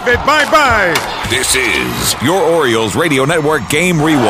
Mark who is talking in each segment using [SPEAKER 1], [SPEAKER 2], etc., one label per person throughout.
[SPEAKER 1] it bye-bye.
[SPEAKER 2] This is your Orioles Radio Network Game Rewind.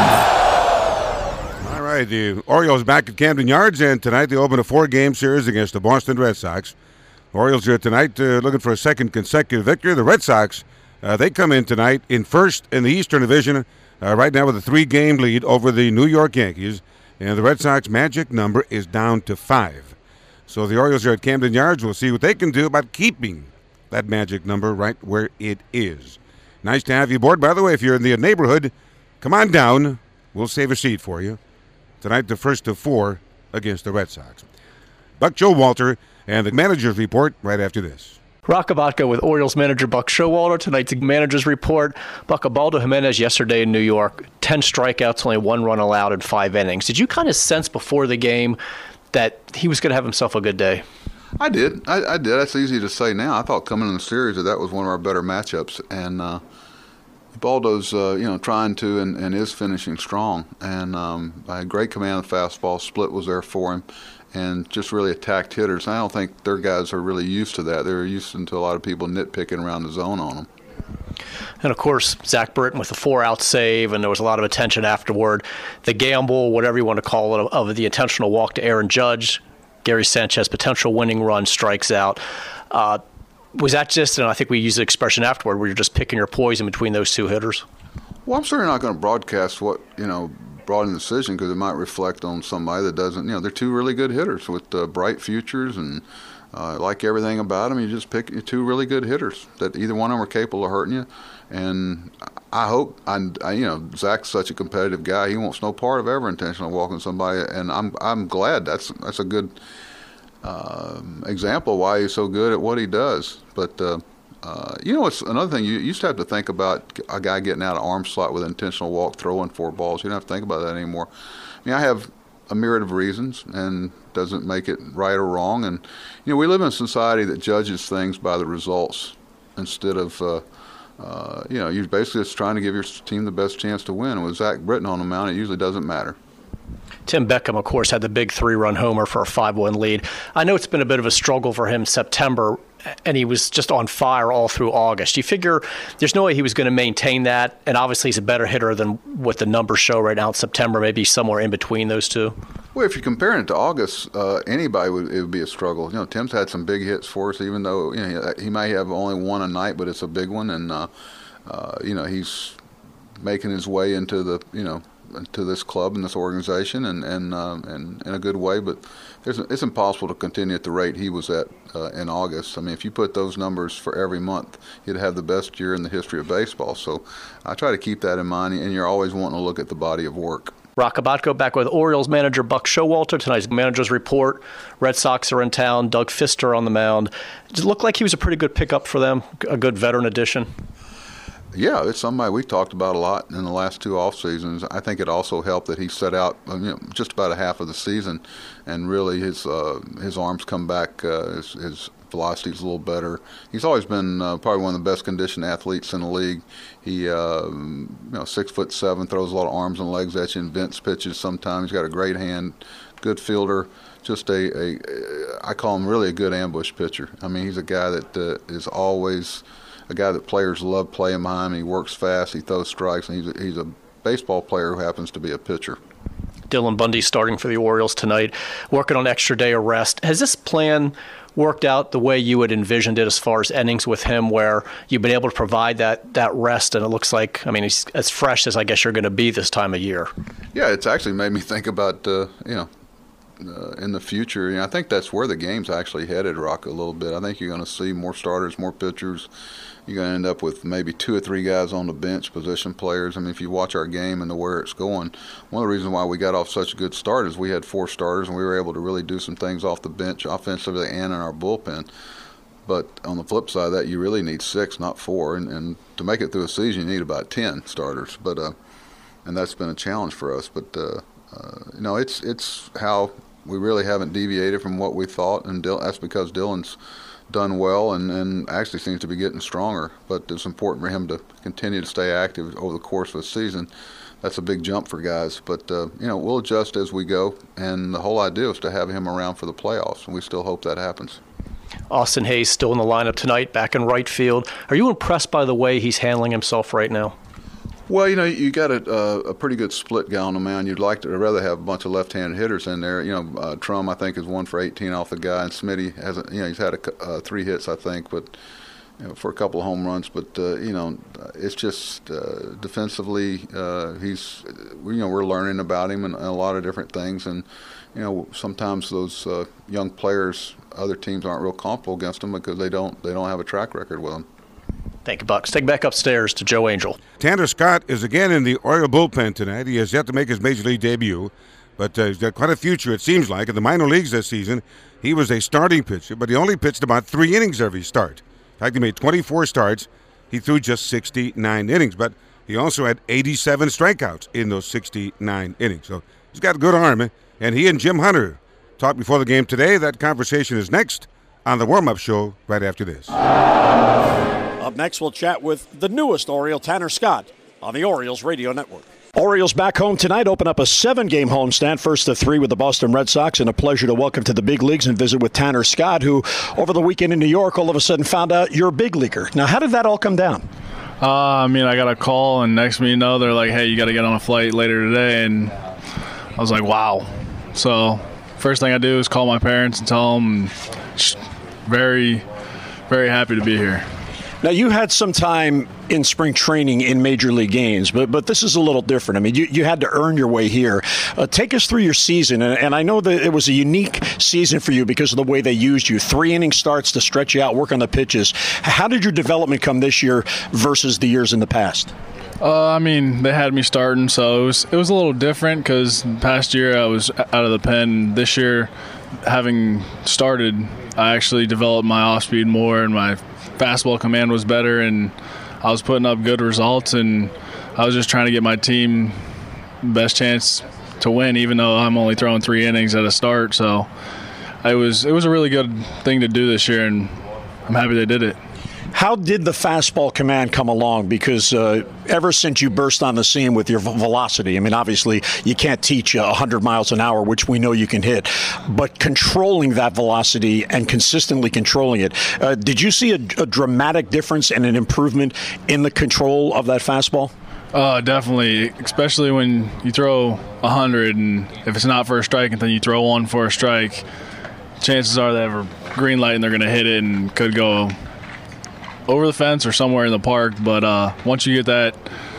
[SPEAKER 1] All right, the Orioles back at Camden Yards, and tonight they open a 4-game series against the Boston Red Sox. Orioles are tonight looking for a second consecutive victory. The Red Sox, they come in tonight in first in the Eastern Division, right now with a 3-game lead over the New York Yankees, and the Red Sox magic number is down to 5. So the Orioles are at Camden Yards. We'll see what they can do about keeping that magic number right where it is. Nice to have you aboard. By the way, if you're in the neighborhood, come on down. We'll save a seat for you. Tonight, the first of 4 against the Red Sox. Buck Showalter and the manager's report right after this.
[SPEAKER 3] Rock Abatko with Orioles manager Buck Showalter. Tonight's manager's report. Buck, Ubaldo Jimenez yesterday in New York, 10 strikeouts, only 1 run allowed in 5 innings. Did you kind of sense before the game that he was going to have himself a good day?
[SPEAKER 4] I did. I did. That's easy to say now. I thought coming in the series that was one of our better matchups. And Ubaldo's, trying to and is finishing strong. And I had great command of the fastball. Split was there for him. And just really attacked hitters. I don't think their guys are really used to that. They're used to a lot of people nitpicking around the zone on them.
[SPEAKER 3] And, of course, Zach Britton with the 4-out save, and there was a lot of attention afterward. The gamble, whatever you want to call it, of the intentional walk to Aaron Judge, Gary Sanchez, potential winning run, strikes out. Was that just, and I think we used the expression afterward, where you're just picking your poison between those 2 hitters?
[SPEAKER 4] Well, I'm certainly not going to broadcast what, brought in the decision because it might reflect on somebody that doesn't, they're 2 really good hitters with bright futures and like everything about them. You just pick 2 really good hitters that either one of them are capable of hurting you. And I hope, Zach's such a competitive guy. He wants no part of ever intentionally walking somebody. And I'm glad that's a good example of why he's so good at what he does. But, it's another thing. You used to have to think about a guy getting out of arm slot with an intentional walk, throwing 4 balls. You don't have to think about that anymore. I have a myriad of reasons and doesn't make it right or wrong. And, we live in a society that judges things by the results instead of, you're basically just trying to give your team the best chance to win. With Zach Britton on the mound, it usually doesn't matter.
[SPEAKER 3] Tim Beckham, of course, had the big 3-run homer for a 5-1 lead. I know it's been a bit of a struggle for him September, and he was just on fire all through August. You figure there's no way he was going to maintain that, and obviously he's a better hitter than what the numbers show right now in September, maybe somewhere in between those 2.
[SPEAKER 4] Well, if you're comparing it to August, anybody it would be a struggle. Tim's had some big hits for us, even though he may have only 1 a night, but it's a big one, and he's making his way into the to this club and this organization and in a good way, but it's impossible to continue at the rate he was at in August. I mean, if you put those numbers for every month, he'd have the best year in the history of baseball. So I try to keep that in mind, and you're always wanting to look at the body of work.
[SPEAKER 3] Rock Abatko back with Orioles manager Buck Showalter. Tonight's manager's report. Red Sox are in town. Doug Fister on the mound. It looked like he was a pretty good pickup for them, a good veteran addition.
[SPEAKER 4] Yeah, it's somebody we talked about a lot in the last 2 off seasons. I think it also helped that he set out just about a half of the season, and really his arms come back. His velocity's a little better. He's always been probably one of the best conditioned athletes in the league. He 6'7", throws a lot of arms and legs at you, invents pitches sometimes. He's got a great hand, good fielder. Just I call him really a good ambush pitcher. I mean, he's a guy that is always a guy that players love playing behind him. He works fast, he throws strikes, and he's a baseball player who happens to be a pitcher.
[SPEAKER 3] Dylan Bundy starting for the Orioles tonight, working on extra day of rest. Has this plan worked out the way you had envisioned it as far as innings with him, where you've been able to provide that rest, and it looks like, he's as fresh as I guess you're going to be this time of year?
[SPEAKER 4] Yeah, it's actually made me think about, in the future. I think that's where the game's actually headed, Rock, a little bit. I think you're going to see more starters, more pitchers. You're going to end up with maybe 2 or 3 guys on the bench, position players. I mean, if you watch our game and where it's going, one of the reasons why we got off such a good start is we had 4 starters, and we were able to really do some things off the bench, offensively and in our bullpen. But on the flip side of that, you really need 6, not 4. And to make it through a season, you need about 10 starters. But and that's been a challenge for us. But, it's how we really haven't deviated from what we thought, and that's because Dylan's done well and actually seems to be getting stronger. But it's important for him to continue to stay active over the course of the season. That's a big jump for guys. But, we'll adjust as we go. And the whole idea is to have him around for the playoffs, and we still hope that happens.
[SPEAKER 3] Austin Hayes still in the lineup tonight, back in right field. Are you impressed by the way he's handling himself right now?
[SPEAKER 4] Well, you got a pretty good split guy on the mound. I'd rather have a bunch of left-handed hitters in there. Trum, I think, is 1 for 18 off the guy, and Smitty hasn't. He's had 3 hits, I think, but for a couple of home runs. But it's just defensively, we're learning about him and a lot of different things, and sometimes those young players, other teams aren't real comfortable against them because they don't have a track record with them.
[SPEAKER 3] Thank you, Bucks. Take back upstairs to Joe Angel.
[SPEAKER 1] Tanner Scott is again in the Oriole bullpen tonight. He has yet to make his Major League debut, but he's got quite a future, it seems like. In the minor leagues this season, he was a starting pitcher, but he only pitched about 3 innings every start. In fact, he made 24 starts. He threw just 69 innings, but he also had 87 strikeouts in those 69 innings. So he's got a good arm, and he and Jim Hunter talked before the game today. That conversation is next on the warm-up show right after this.
[SPEAKER 5] Up next, we'll chat with the newest Oriole, Tanner Scott, on the Orioles Radio Network. Orioles back home tonight, open up a 7-game homestand, first of 3 with the Boston Red Sox, and a pleasure to welcome to the big leagues and visit with Tanner Scott, who over the weekend in New York all of a sudden found out you're a big leaguer. Now, how did that all come down?
[SPEAKER 6] I got a call, and next thing you know, they're like, hey, you got to get on a flight later today, and I was like, wow. So first thing I do is call my parents and tell them, very, very happy to be here.
[SPEAKER 5] Now, you had some time in spring training in Major League games, but this is a little different. I mean, you had to earn your way here. Take us through your season, and I know that it was a unique season for you because of the way they used you. 3 inning starts to stretch you out, work on the pitches. How did your development come this year versus the years in the past?
[SPEAKER 6] They had me starting, so it was a little different because past year I was out of the pen. This year, having started, I actually developed my off-speed more, and my fastball command was better, and I was putting up good results, and I was just trying to get my team the best chance to win, even though I'm only throwing 3 innings at a start. So it was a really good thing to do this year, and I'm happy they did it.
[SPEAKER 5] How did the fastball command come along? Because ever since you burst on the scene with your velocity, I mean, obviously you can't teach 100 miles an hour, which we know you can hit, but controlling that velocity and consistently controlling it, did you see a dramatic difference and an improvement in the control of that fastball?
[SPEAKER 6] Definitely, especially when you throw 100, and if it's not for a strike and then you throw 1 for a strike, chances are they have a green light and they're going to hit it and could go over the fence or somewhere in the park. But once you get that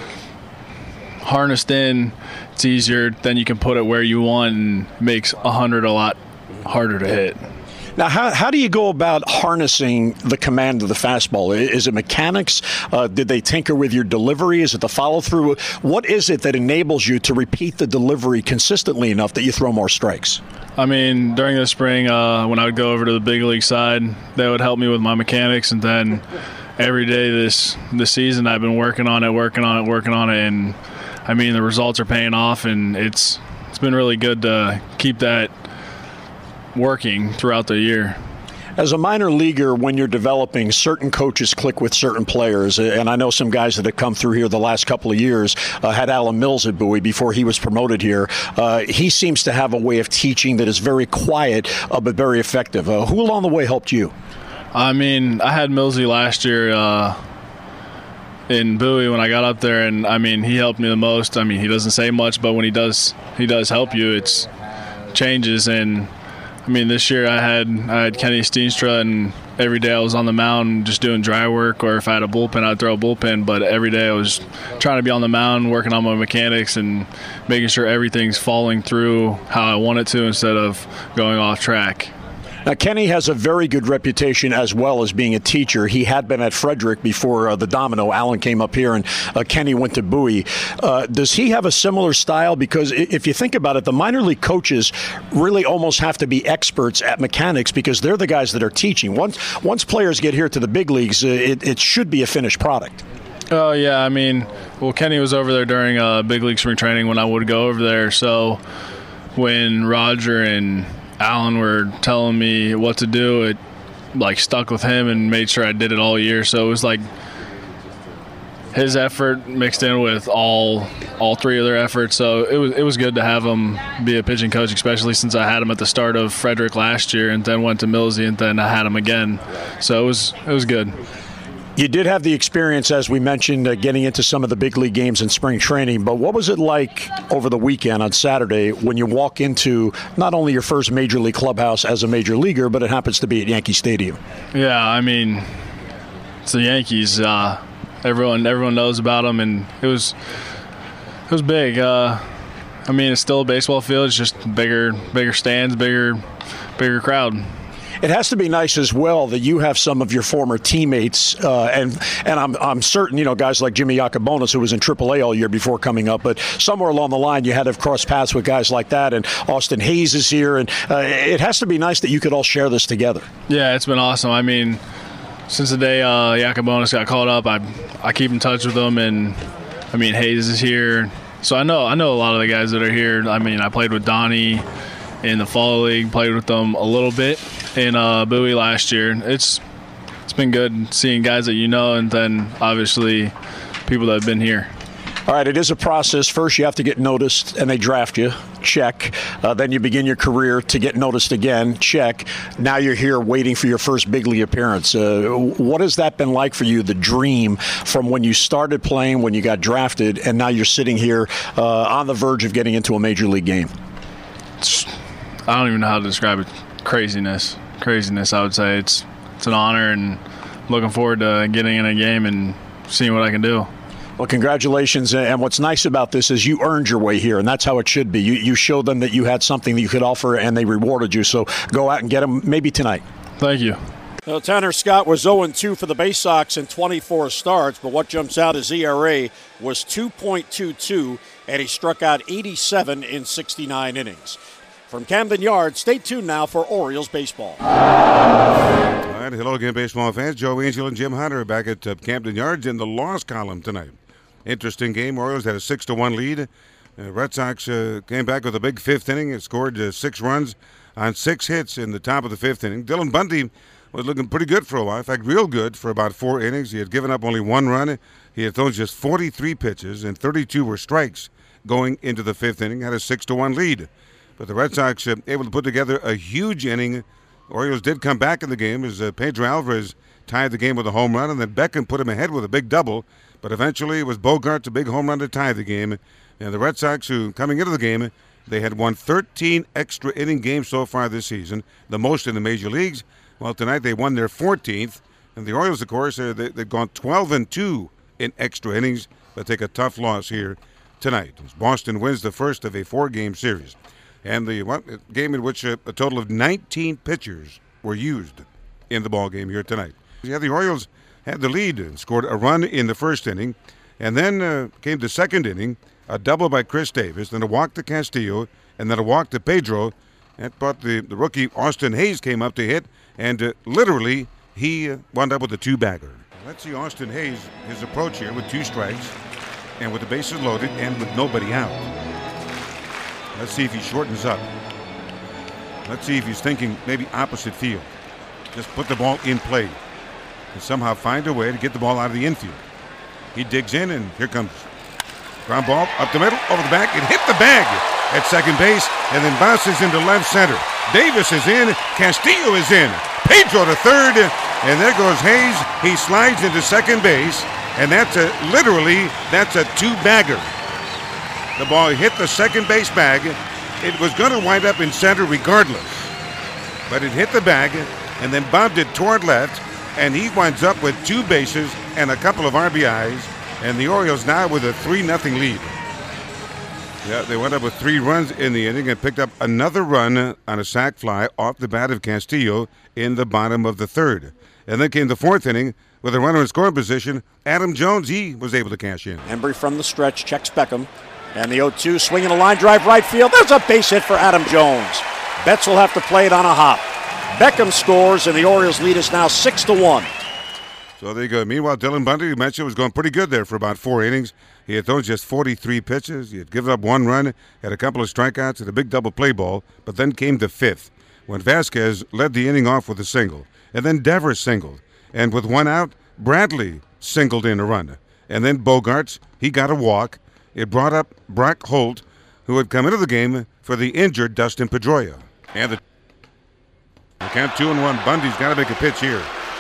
[SPEAKER 6] harnessed in, it's easier. Then you can put it where you want, and it makes 100 a lot harder to hit.
[SPEAKER 5] Now, how do you go about harnessing the command of the fastball? Is it mechanics? Did they tinker with your delivery? Is it the follow-through? What is it that enables you to repeat the delivery consistently enough that you throw more strikes?
[SPEAKER 6] During the spring, when I would go over to the big league side, they would help me with my mechanics, and then every day this season I've been working on it, and the results are paying off, and it's been really good to keep that working throughout the year.
[SPEAKER 5] As a minor leaguer, when you're developing, certain coaches click with certain players, and I know some guys that have come through here the last couple of years had Alan Mills at Bowie before he was promoted here. He seems to have a way of teaching that is very quiet but very effective. Who along the way helped you?
[SPEAKER 6] I had Millsy last year in Bowie when I got up there, and he helped me the most. He doesn't say much, but when he does help you, it's changes. And this year I had Kenny Steenstra, and every day I was on the mound just doing dry work, or if I had a bullpen, I'd throw a bullpen. But every day I was trying to be on the mound, working on my mechanics and making sure everything's falling through how I want it to instead of going off track.
[SPEAKER 5] Now, Kenny has a very good reputation as well as being a teacher. He had been at Frederick before the Domino. Alan came up here, and Kenny went to Bowie. Does he have a similar style? Because if you think about it, the minor league coaches really almost have to be experts at mechanics because they're the guys that are teaching. Once players get here to the big leagues, it should be a finished product.
[SPEAKER 6] Oh, yeah. Kenny was over there during big league spring training when I would go over there. So when Roger and Alan were telling me what to do, it stuck with him and made sure I did it all year. So it was like his effort mixed in with all three of their efforts. So it was good to have him be a pitching coach, especially since I had him at the start of Frederick last year and then went to Millsy and then I had him again. So it was good.
[SPEAKER 5] You did have the experience, as we mentioned, getting into some of the big league games in spring training, but what was it like over the weekend on Saturday when you walk into not only your first major league clubhouse as a major leaguer, but it happens to be at Yankee Stadium?
[SPEAKER 6] Yeah, I mean, it's the Yankees. Everyone knows about them, and it was big. I mean, it's still a baseball field. It's just bigger stands, bigger crowd.
[SPEAKER 5] It has to be nice as well that you have some of your former teammates, and I'm certain, guys like Jimmy Yacobonis, who was in AAA all year before coming up, but somewhere along the line you had to have crossed paths with guys like that, and Austin Hayes is here, and it has to be nice that you could all share this together.
[SPEAKER 6] Yeah, it's been awesome. I mean, since the day Yacobonis got called up, I keep in touch with them, and I mean, Hayes is here, so I know a lot of the guys that are here. I mean, I played with Donnie in the fall league, played with them a little bit in Bowie last year. It's been good seeing guys that and then obviously people that have been here.
[SPEAKER 5] All right, it is a process. First, you have to get noticed, and they draft you. Check. Then you begin your career to get noticed again. Check. Now you're here waiting for your first big league appearance. What has that been like for you, the dream from when you started playing, when you got drafted, and now you're sitting here on the verge of getting into a major league game?
[SPEAKER 6] I don't even know how to describe it. Craziness, I would say. It's an honor, and looking forward to getting in a game and seeing what I can do.
[SPEAKER 5] Well, congratulations, and what's nice about this is you earned your way here, and that's how it should be. You showed them that you had something that you could offer, and they rewarded you, so go out and get them maybe tonight.
[SPEAKER 6] Thank you.
[SPEAKER 5] Well, Tanner Scott was 0-2 for the Bay Sox in 24 starts, but what jumps out is ERA was 2.22, and he struck out 87 in 69 innings. From Camden Yards, stay tuned now for Orioles baseball.
[SPEAKER 1] All right, hello again, baseball fans. Joe Angel and Jim Hunter are back at Camden Yards in the loss column tonight. Interesting game. Orioles had a 6-1 lead. Red Sox came back with a big fifth inning and scored 6 runs on 6 hits in the top of the fifth inning. Dylan Bundy was looking pretty good for a while. In fact, real good for about 4 innings. He had given up only 1 run. He had thrown just 43 pitches, and 32 were strikes going into the fifth inning. Had a 6-1 lead. But the Red Sox able to put together a huge inning. Orioles did come back in the game as Pedro Alvarez tied the game with a home run, and then Beckham put him ahead with a big double. But eventually it was Bogart's a big home run to tie the game. And the Red Sox, who coming into the game, they had won 13 extra inning games so far this season, the most in the major leagues. Well, tonight they won their 14th. And the Orioles, of course, they've gone 12-2 in extra innings. They'll take a tough loss here tonight as Boston wins the first of a 4-game series. And the game in which a total of 19 pitchers were used in the ball game here tonight. Yeah, the Orioles had the lead and scored a run in the first inning. And then came the second inning, a double by Chris Davis, then a walk to Castillo, and then a walk to Pedro. That brought the rookie Austin Hayes came up to hit, and literally he wound up with a 2-bagger. Let's see Austin Hayes, his approach here with 2 strikes, and with the bases loaded, and with nobody out. Let's see if he shortens up. Let's see if he's thinking maybe opposite field. Just put the ball in play and somehow find a way to get the ball out of the infield. He digs in, and here comes ground ball up the middle, over the back. It hit the bag at second base and then bounces into left center. Davis is in. Castillo is in. Pedro to third, and there goes Hayes. He slides into second base, and that's literally a 2-bagger. The ball hit the second base bag. It was going to wind up in center regardless. But it hit the bag and then bobbed it toward left, and he winds up with 2 bases and a couple of RBIs, and the Orioles now with a 3-0 lead. Yeah, they went up with 3 runs in the inning and picked up another run on a sac fly off the bat of Castillo in the bottom of the third. And then came the 4th inning with a runner in scoring position. Adam Jones, he was able to cash in.
[SPEAKER 5] Embry from the stretch checks Beckham. And the 0-2 swinging a line drive right field. There's a base hit for Adam Jones. Betts will have to play it on a hop. Beckham scores, and the Orioles lead is now 6-1.
[SPEAKER 1] So there you go. Meanwhile, Dylan Bundy, you mentioned, was going pretty good there for about 4 innings. He had thrown just 43 pitches. He had given up 1 run, had a couple of strikeouts, and a big double play ball. But then came the 5th, when Vasquez led the inning off with a single. And then Devers singled. And with 1 out, Bradley singled in a run. And then Bogaerts, he got a walk. It brought up Brock Holt, who had come into the game for the injured Dustin Pedroia. And the count 2-1. Bundy's got to make a pitch here.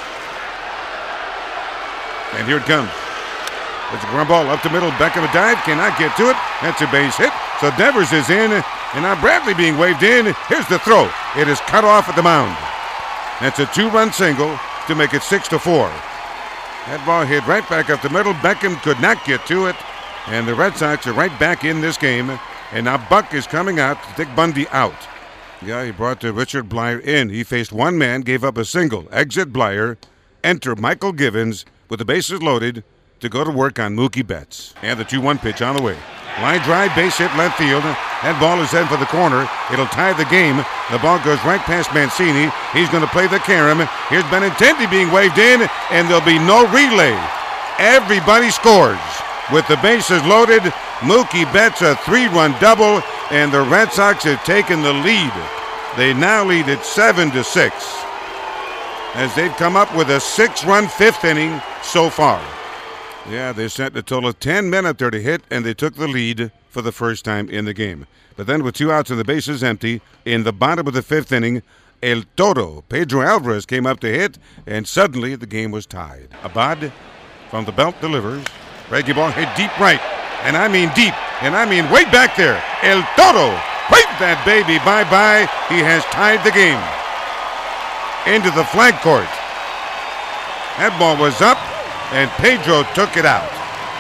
[SPEAKER 1] And here it comes. It's a ground ball up the middle. Beckham a dive. Cannot get to it. That's a base hit. So Devers is in. And now Bradley being waved in. Here's the throw. It is cut off at the mound. That's a 2-run single to make it 6-4. That ball hit right back up the middle. Beckham could not get to it. And the Red Sox are right back in this game. And now Buck is coming out to take Bundy out. Yeah, he brought Richard Bleier in. He faced one man, gave up a single. Exit Bleier. Enter Michael Givens with the bases loaded to go to work on Mookie Betts. And the 2-1 pitch on the way. Line drive, base hit, left field. That ball is headed for the corner. It'll tie the game. The ball goes right past Mancini. He's going to play the carom. Here's Benintendi being waved in, and there'll be no relay. Everybody scores. With the bases loaded, Mookie Betts a 3-run double, and the Red Sox have taken the lead. They now lead at 7-6, as they've come up with a 6-run fifth inning so far. Yeah, they sent a total of 10 men up there to hit, and they took the lead for the first time in the game. But then with 2 outs and the bases empty, in the bottom of the fifth inning, El Toro, Pedro Alvarez, came up to hit, and suddenly the game was tied. Abad from the belt delivers. Reggie ball hit deep right, and I mean deep, and I mean way back there. El Toro, wave that baby bye-bye. He has tied the game. Into the flag court. That ball was up, and Pedro took it out.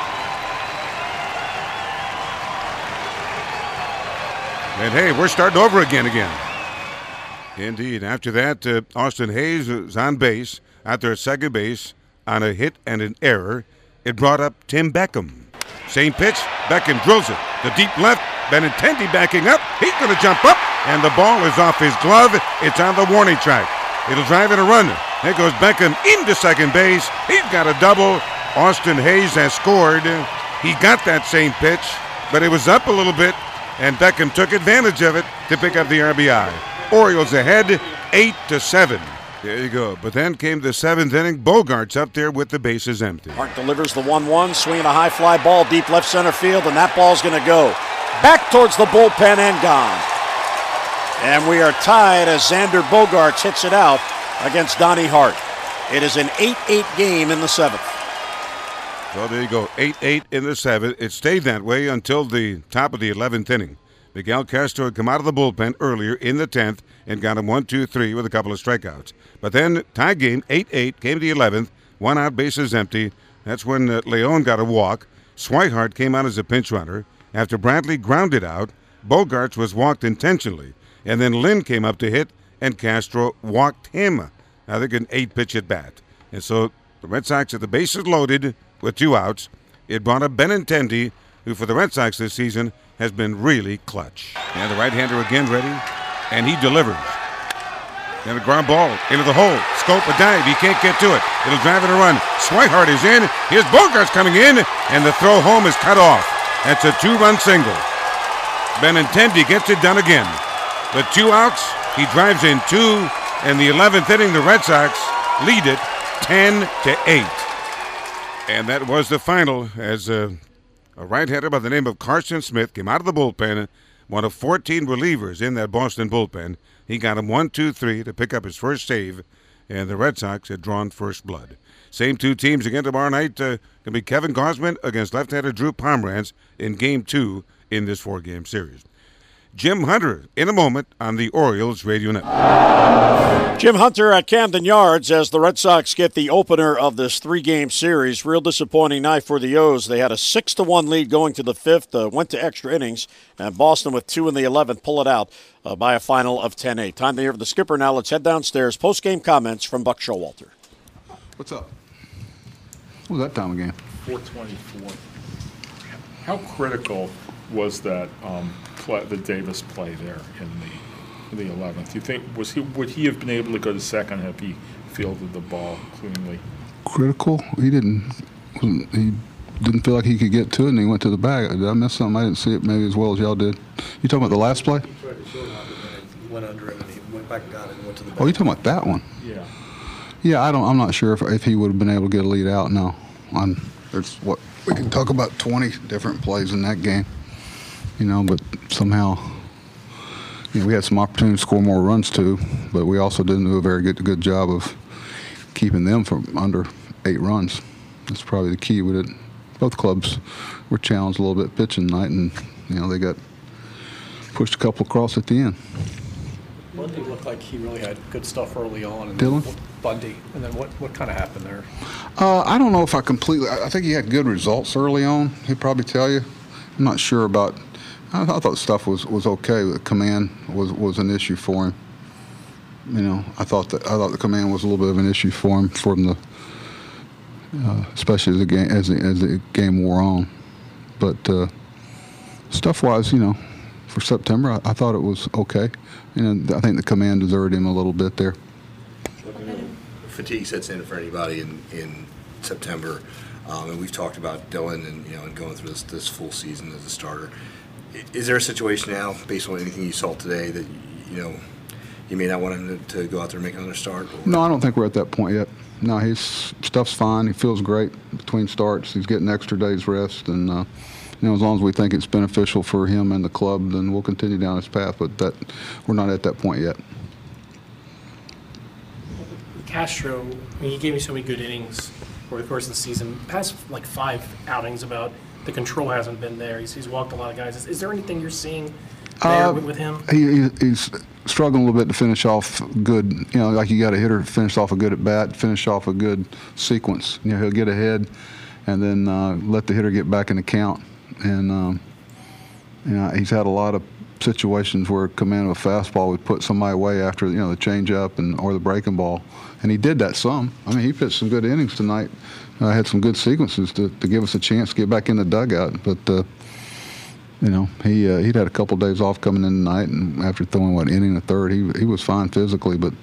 [SPEAKER 1] And hey, we're starting over again. Indeed. After that, Austin Hayes was on base, out there at second base, on a hit and an error. It brought up Tim Beckham. Same pitch, Beckham drills it. The deep left, Benintendi backing up. He's going to jump up, and the ball is off his glove. It's on the warning track. It'll drive in a run. There goes Beckham into second base. He's got a double. Austin Hayes has scored. He got that same pitch, but it was up a little bit, and Beckham took advantage of it to pick up the RBI. Orioles ahead 8-7. There you go. But then came the seventh inning. Bogaerts up there with the bases empty.
[SPEAKER 5] Hart delivers the 1-1, swinging a high fly ball deep left center field, and that ball's going to go back towards the bullpen and gone. And we are tied as Xander Bogaerts hits it out against Donnie Hart. It is an 8-8 game in the seventh.
[SPEAKER 1] So there you go, 8-8 in the seventh. It stayed that way until the top of the 11th inning. Miguel Castro had come out of the bullpen earlier in the 10th and got him 1-2-3 with a couple of strikeouts. But then tie game, 8-8, came to the 11th, 1 out, bases empty. That's when Leon got a walk. Swihart came out as a pinch runner. After Bradley grounded out, Bogaerts was walked intentionally. And then Lynn came up to hit, and Castro walked him. I think an 8-pitch at bat. And so the Red Sox had the bases loaded with 2 outs. It brought up Benintendi, who for the Red Sox this season has been really clutch. And the right-hander again ready, and he delivers. And a ground ball into the hole. Scope a dive. He can't get to it. It'll drive in a run. Swihart is in. Here's Bogaerts coming in, and the throw home is cut off. That's a 2-run single. Benintendi gets it done again. With 2 outs, he drives in 2, and the 11th inning, the Red Sox lead it 10-8. And that was the final as a right-hander by the name of Carson Smith came out of the bullpen, one of 14 relievers in that Boston bullpen. He got him 1-2-3 to pick up his first save, and the Red Sox had drawn first blood. Same 2 teams again tomorrow night. Going to be Kevin Gausman against left-hander Drew Pomeranz in Game 2 in this 4-game series. Jim Hunter in a moment on the Orioles Radio Network.
[SPEAKER 5] Jim Hunter at Camden Yards as the Red Sox get the opener of this 3-game series. Real disappointing night for the O's. They had a 6-1 lead going to the 5th, went to extra innings, and Boston with 2 in the 11th pull it out by a final of 10-8. Time to hear from the skipper now. Let's head downstairs. Post-game comments from Buck Showalter.
[SPEAKER 4] What's up? What was that time again?
[SPEAKER 7] 4:24. How critical was that the Davis play there in the 11th? You think would he have been able to go to second if he fielded the ball cleanly?
[SPEAKER 4] Critical? He didn't feel like he could get to it, and he went to the bag. Did I miss something? I didn't see it maybe as well as y'all did. You talking about the last play?
[SPEAKER 8] He tried to short out it, and he went under him, and he went back and got it and went to the bag.
[SPEAKER 4] Oh, you talking about that one?
[SPEAKER 7] Yeah.
[SPEAKER 4] Yeah, I'm not sure if he would have been able to get a lead out. No, there's We can talk about 20 different plays in that game, but somehow, we had some opportunity to score more runs too, but we also didn't do a very good job of keeping them from under 8 runs. That's probably the key. Both clubs were challenged a little bit pitching tonight, and they got pushed a couple across at the end.
[SPEAKER 9] Bundy looked like he really had good stuff early on. And
[SPEAKER 4] Dylan?
[SPEAKER 9] Bundy. And then what kind of happened there?
[SPEAKER 4] I don't know if I think he had good results early on. He'd probably tell you. I'm not sure about. I thought the stuff was okay. The command was an issue for him. I thought the command was a little bit of an issue for him from the, especially as the game wore on. But stuff-wise, for September, I thought it was okay. I think the command deserted him a little bit there.
[SPEAKER 10] Fatigue sets in for anybody in September, and we've talked about Dylan and going through this full season as a starter. Is there a situation now, based on anything you saw today, that you may not want him to go out there and make another start? Or?
[SPEAKER 4] No, I don't think we're at that point yet. No, his stuff's fine. He feels great between starts. He's getting extra days rest, and as long as we think it's beneficial for him and the club, then we'll continue down his path. But we're not at that point yet.
[SPEAKER 11] Castro, he gave me so many good innings over the course of the season. Past 5 outings about the control hasn't been there. He's walked a lot of guys. Is there anything you're seeing there with him?
[SPEAKER 4] He's struggling a little bit to finish off good. Like you got a hitter finish off a good at bat, finish off a good sequence. He'll get ahead and then let the hitter get back in the count. And he's had a lot of situations where command of a fastball would put somebody away after the changeup or the breaking ball, and he did that some. I mean, he pitched some good innings tonight. Had some good sequences to give us a chance to get back in the dugout. But he'd had a couple days off coming in tonight, and after throwing inning the third, he was fine physically. But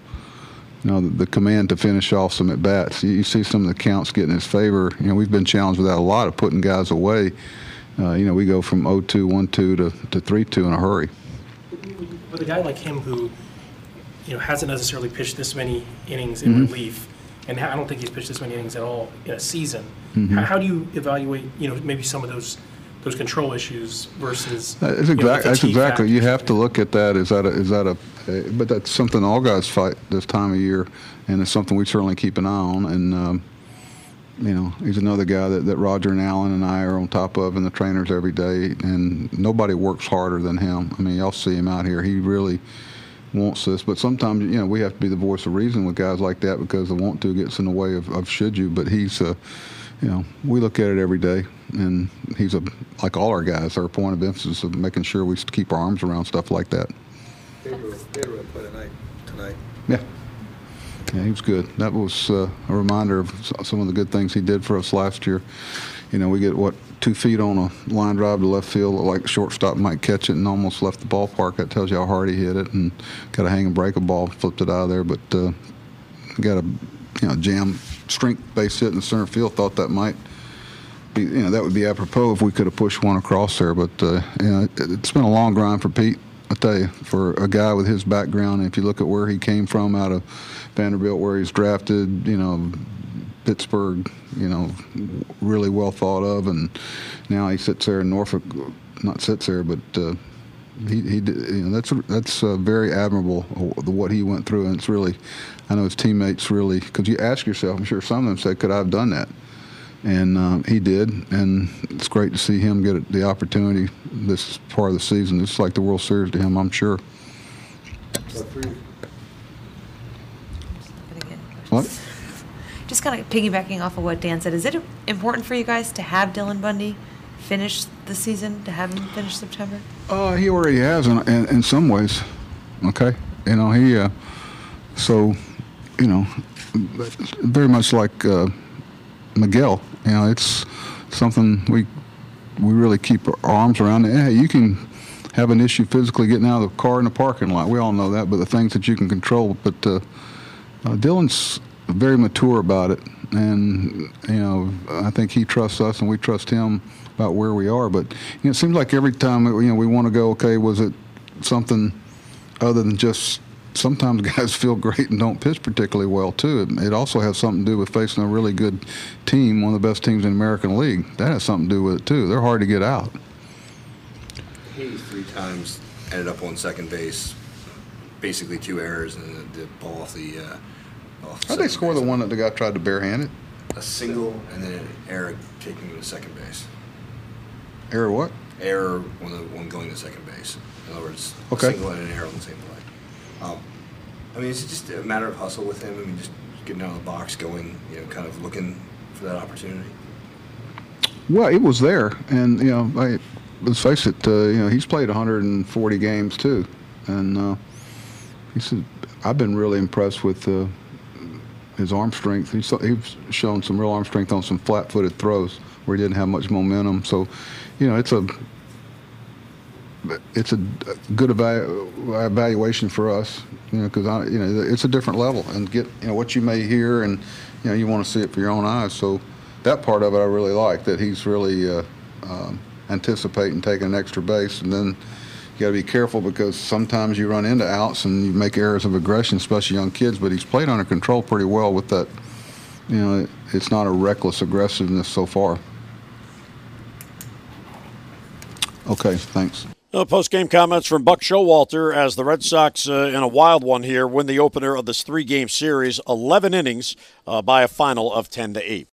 [SPEAKER 4] the command to finish off some at bats. You see some of the counts get in his favor. We've been challenged with that a lot of putting guys away. We go from 0-2, 1-2 to 3-2 in a hurry.
[SPEAKER 11] With a guy like him who, hasn't necessarily pitched this many innings in relief, and I don't think he's pitched this many innings at all in a season. Mm-hmm. How do you evaluate, maybe some of those control issues versus?
[SPEAKER 4] That's exactly. You have to look at that. But that's something all guys fight this time of year, and it's something we certainly keep an eye on. And he's another guy that Roger and Alan and I are on top of, and the trainers every day. And nobody works harder than him. I mean, y'all see him out here. He really wants this. But sometimes, we have to be the voice of reason with guys like that because the want to gets in the way of should you. But he's, we look at it every day. And he's like all our guys, our point of emphasis of making sure we keep our arms around stuff like that.
[SPEAKER 8] Pedro played tonight.
[SPEAKER 4] Yeah, he was good. That was a reminder of some of the good things he did for us last year. We get 2 feet on a line drive to left field, like shortstop might catch it and almost left the ballpark. That tells you how hard he hit it, and got a hang and break a ball, flipped it out of there. But got a jam strength base hit in the center field. Thought that might be, that would be apropos if we could have pushed one across there. But it's been a long grind for Pete. I tell you, for a guy with his background, if you look at where he came from out of Vanderbilt, where he's drafted, Pittsburgh, really well thought of, and now he sits there in Norfolk. Not sits there, but he that's very admirable what he went through, and it's really, I know his teammates really, because you ask yourself, I'm sure some of them said, could I have done that? And he did, and it's great to see him get the opportunity this part of the season. It's like the World Series to him, I'm sure. What?
[SPEAKER 12] Just kind of piggybacking off of what Dan said, is it important for you guys to have Dylan Bundy finish the season, to have him finish September?
[SPEAKER 4] He already has in some ways. Okay, very much like Miguel. It's something we really keep our arms around. Hey, you can have an issue physically getting out of the car in the parking lot. We all know that, but the things that you can control. But Dylan's very mature about it, and I think he trusts us and we trust him about where we are. But it seems like every time we want to go, okay, was it something other than just sometimes guys feel great and don't pitch particularly well too. It also has something to do with facing a really good team, one of the best teams in the American League. That has something to do with it too. They're hard to get out.
[SPEAKER 10] He 3 times ended up on second base, basically 2 errors and the ball off the.
[SPEAKER 4] How'd they score the one that the guy tried to barehand it?
[SPEAKER 10] A single and then an error taking him to second base.
[SPEAKER 4] Error what?
[SPEAKER 10] Error on the one going to second base. In other words,
[SPEAKER 4] okay.
[SPEAKER 10] A single and an error on the same play. I mean, it's just a matter of hustle with him. I mean, just getting out of the box, going, kind of looking for that opportunity.
[SPEAKER 4] Well, it was there, and let's face it, he's played 140 games too, and he said, I've been really impressed with his arm strength. He's shown some real arm strength on some flat-footed throws where he didn't have much momentum. So, it's a good evaluation for us, because it's a different level, and get what you may hear, and you want to see it for your own eyes. So that part of it I really like, that he's really anticipating taking an extra base, and then you got to be careful because sometimes you run into outs and you make errors of aggression, especially young kids. But he's played under control pretty well with that. It's not a reckless aggressiveness so far. Okay, thanks.
[SPEAKER 5] Post-game comments from Buck Showalter as the Red Sox, in a wild one here, win the opener of this 3-game series, 11 innings by a final of 10-8.